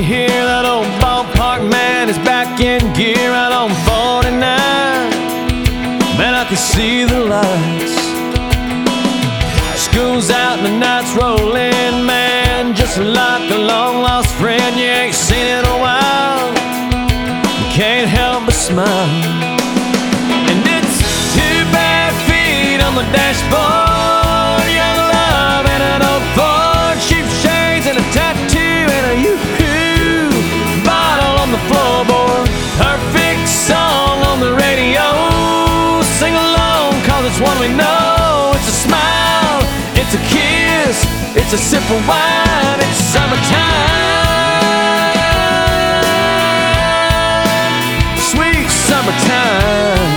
hear that old ballpark man is back in gear out on 49. Man, I can see the lights. School's out and the night's rolling, man, just like a long-lost friend you ain't seen in a while. You can't help but smile. And it's two bare feet on the dashboard, young love and an old Ford, cheap shades and a tattoo and a yoo-hoo bottle on the floorboard. Perfect song on the radio, sing along cause it's one we know. It's a smile, it's a kiss, it's a sip of wine, it's summertime, sweet summertime.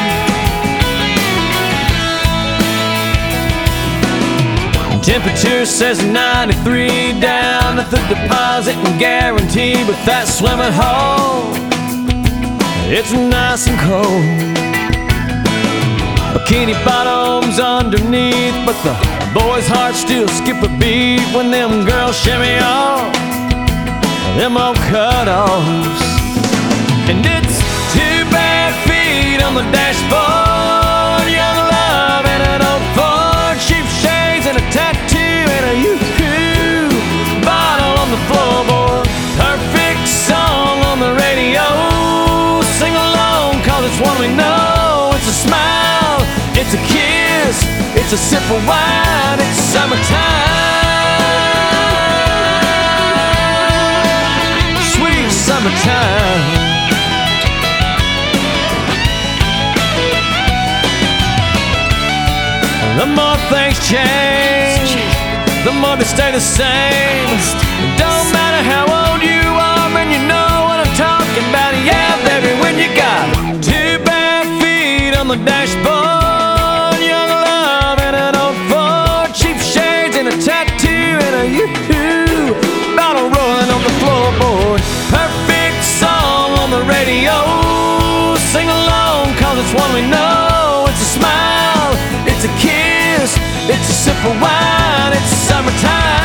Temperature says 93 down at the deposit and guarantee, but that swimming hole, it's nice and cold. Bikini bottoms underneath, but the boys' hearts still skip a beat when them girls shimmy off them old cut-offs. And it's two bare feet on the dashboard, young love and an old Ford, cheap shades and a tattoo and a yoo-hoo bottle on the floorboard. Perfect song on the radio, sing along cause it's one we know. It's a smile, it's a kiss, it's a sip of wine, it's summertime, sweet summertime. The more things change, the more they stay the same. It don't matter how old you are, and you know what I'm talking about. Yeah, baby, when you got two bare feet on the dashboard, young love and an old Ford, cheap shades and a tattoo and a yoo-hoo bottle rolling on the floorboard. Perfect song on the radio, sing along cause it's one we know. It's a smile, it's a kiss, it's a sip of wine, it's summertime,